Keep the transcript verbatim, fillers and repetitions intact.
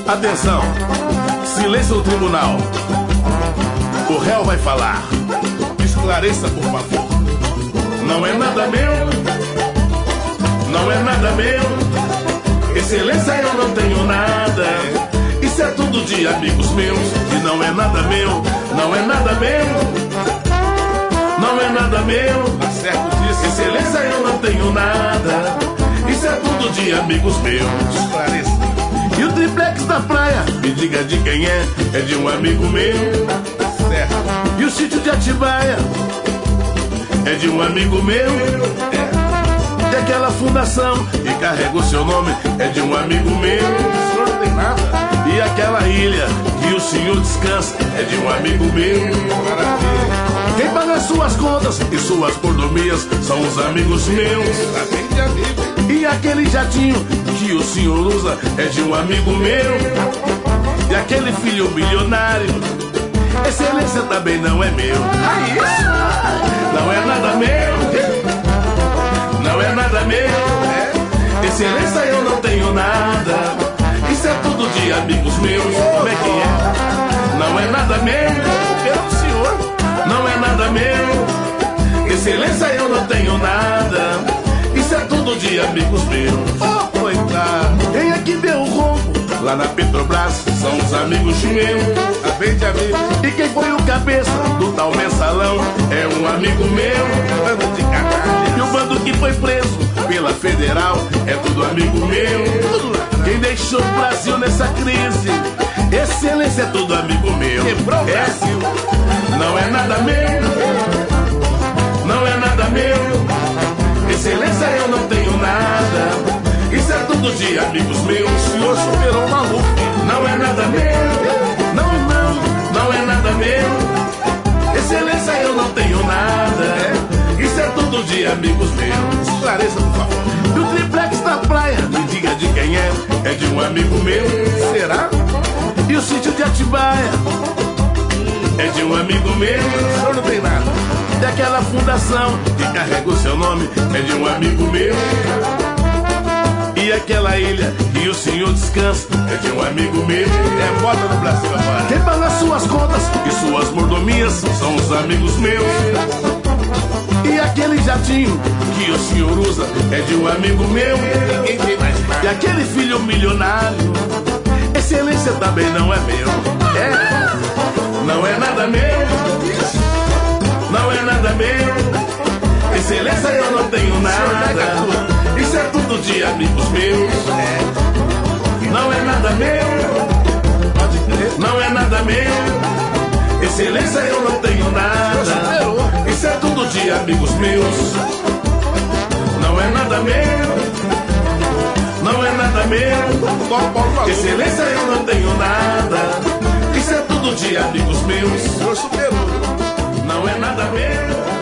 Atenção, silêncio no tribunal. O réu vai falar. Esclareça, por favor. Não é nada meu, não é nada meu. Excelência, eu não tenho nada. Isso é tudo de amigos meus. E não é nada meu, não é nada meu. Não é nada meu. Tá certo disso. Excelência, eu não tenho nada. Isso é tudo de amigos meus. Esclareça. E o triplex da praia, me diga de quem é. É de um amigo meu. Certo. E o sítio de Atibaia é de um amigo meu. É. E aquela fundação que carrega o seu nome é de um amigo meu. O senhor não tem nada. E aquela ilha que o senhor descansa é de um amigo meu. Maravilha. Quem paga suas contas e suas mordomias são os amigos meus. Tá bem de amigo. E aquele jatinho que o senhor usa é de um amigo meu. E aquele filho milionário, excelência também não é meu. Ah, isso? Não é nada meu. Não é nada meu. É. Excelência, eu não tenho nada. Isso é tudo de amigos meus. Como é que é? Não é nada meu. Pelo senhor. Não é nada meu. Excelência, eu não tenho nada. Isso é tudo de amigos meus. Oh, coitado. Quem é que deu o rombo lá na Petrobras? São os amigos meus. Tá bem de amigo. E quem foi o cabeça do tal mensalão? É um amigo meu. Bando de canalha. E o bando que foi preso pela Federal é tudo amigo meu. Quem deixou o Brasil nessa crise? Excelência, é tudo amigo meu. Quebrou o Brasil. Não é nada meu. Não é nada meu. Excelência, eu não tenho nada. Isso é tudo de amigos meus. O senhor superou o maluco. Não é nada meu. Não, não, não é nada meu. Excelência, eu não tenho nada. Isso é tudo de amigos meus. Esclareça, por favor. E o triplex da praia, me diga de quem é. É de um amigo meu. Será? E o sítio de Atibaia é de um amigo meu. O senhor não tem nada. E aquela fundação que carrega o seu nome é de um amigo meu. E aquela ilha que o senhor descansa é de um amigo meu. É bota no Brasil agora. Quem paga suas contas e suas mordomias são os amigos meus. E aquele jatinho que o senhor usa é de um amigo meu. Ninguém tem mais nada. E aquele filho milionário, excelência também não é meu. É, não é nada meu. Não é nada meu. Excelência, eu não tenho nada. Isso é tudo de amigos meus. Não é nada meu. Não é nada meu. Excelência, eu não tenho nada. Isso é tudo de amigos meus. Não é nada meu. Não é nada meu. Excelência, eu não tenho nada. Isso é tudo de amigos meus. Não é nada meu.